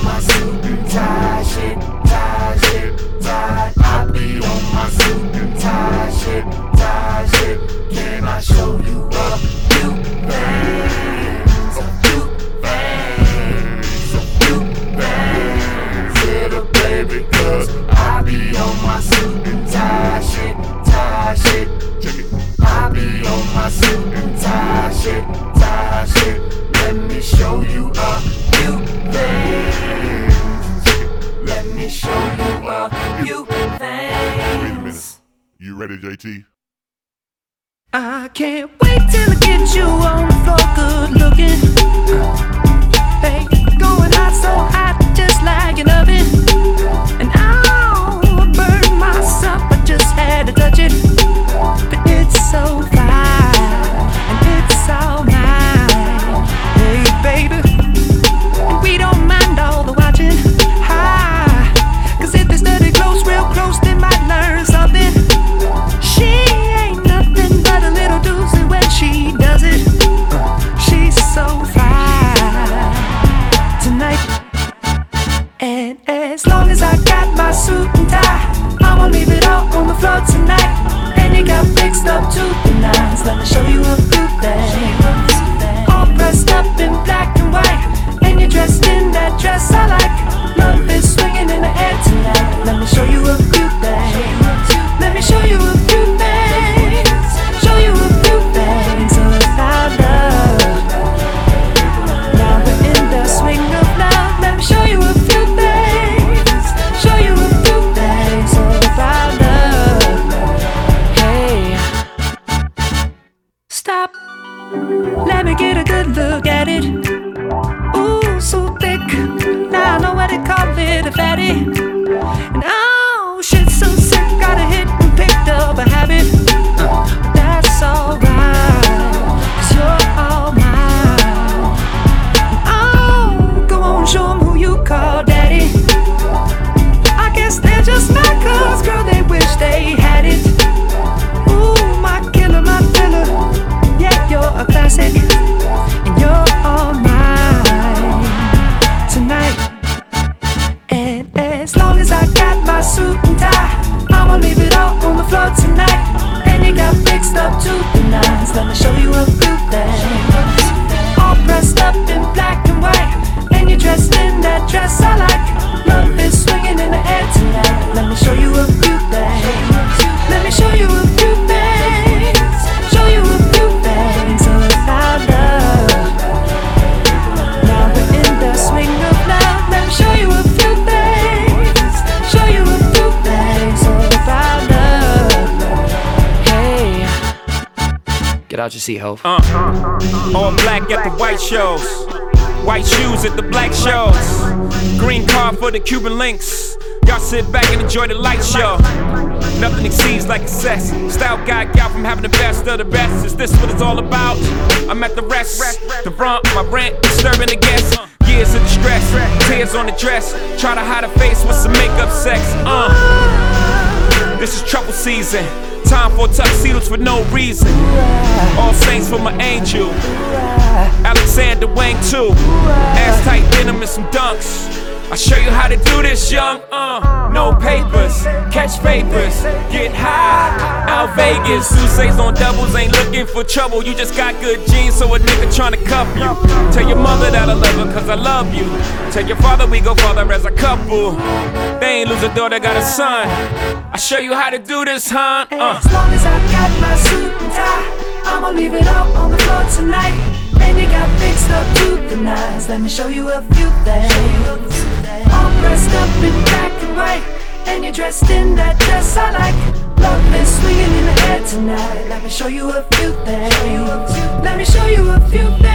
my suit and tie, shit, tie, shit, tie. I be on my suit and tie, shit, tie, shit. Can I show you a few things? A few things, a few things, little baby, 'cause I be on my suit and tie, shit, tie, shit. Check it. I be on my suit and tie, shit, tie, shit. Let me show you a few things. Let me show you a few things. Wait a minute. You ready, JT? I can't wait till I get you on the floor, good looking. Hey, going hot, so hot, just like an oven. And I'll burn myself, I just had to touch it. But it's so fine, and it's all mine. Hey, baby, and we don't mind all the watching. Hi, 'cause if they study close, real close, they might learn something. She ain't nothing but a little doozy when she does it. She's so fine tonight. And as long as I got my suit and tie, I'ma leave it all on the floor tonight. And you got fixed up to the nines. Let me show you a few things. All dressed up in black and white, and you're dressed in that dress I like. Love is swinging in the air tonight. Let me show you a few things. Let me show you a few things. Show you a few things about love. Now we're in the swing of love. Let me show you a few things. Show you a few things about love. Hey, stop. Let me get a good look at it. Ooh, so thick. Now I know what they call it, a fatty. And oh, shit, so sick. Got a hit and picked up a habit. That's alright, 'cause you're all mine. Oh, go on, show 'em who you call daddy. I guess they're just not, 'cause girl, they wish they had it. Ooh, my killer, my filler. Yeah, you're a classic, and you're all mine tonight. And as long as I got my suit and tie, I'ma leave it all on the floor tonight. And you got fixed up to the nines. Let me show you a few things. All dressed up in black and white, and you're dressed in that dress I like. Love is swinging in the air tonight. Let me show you a few things. Let me show you a few things. Show you a few things about love. Now we're in the swing of love. Let me show you a few things. Show you a few things about love. Hey, Get out your seat, Hov. All black at the white shows, white shoes at the black shows, green card for the Cuban links. Y'all sit back and enjoy the light show. Nothing exceeds like excess. Style guy out from having the best of the best. Is this what it's all about? I'm at the rest. The brunt, my rent, disturbing the guests. Years of distress, tears on the dress. Try to hide a face with some makeup sex. This is trouble season. Time for tuxedos for no reason. All saints for my angel. Alexander Wang too. Ass tight denim and some dunks. I'll show you how to do this, young. No papers, catch papers, get high. Out Vegas, Sousa's on doubles, ain't looking for trouble. You just got good genes, so a nigga tryna cuff you. Tell your mother that I love her, 'cause I love you. Tell your father we go farther as a couple. They ain't lose a daughter, got a son. I'll show you how to do this, huh? as long as I got my suit and tie, I'ma leave it all on the floor tonight. And you got fixed up to the nines. Let me show you a few things. All dressed up in black and white, and you're dressed in that dress I like. Love is swinging in the air tonight. Let me show you a few things. Let me show you a few things.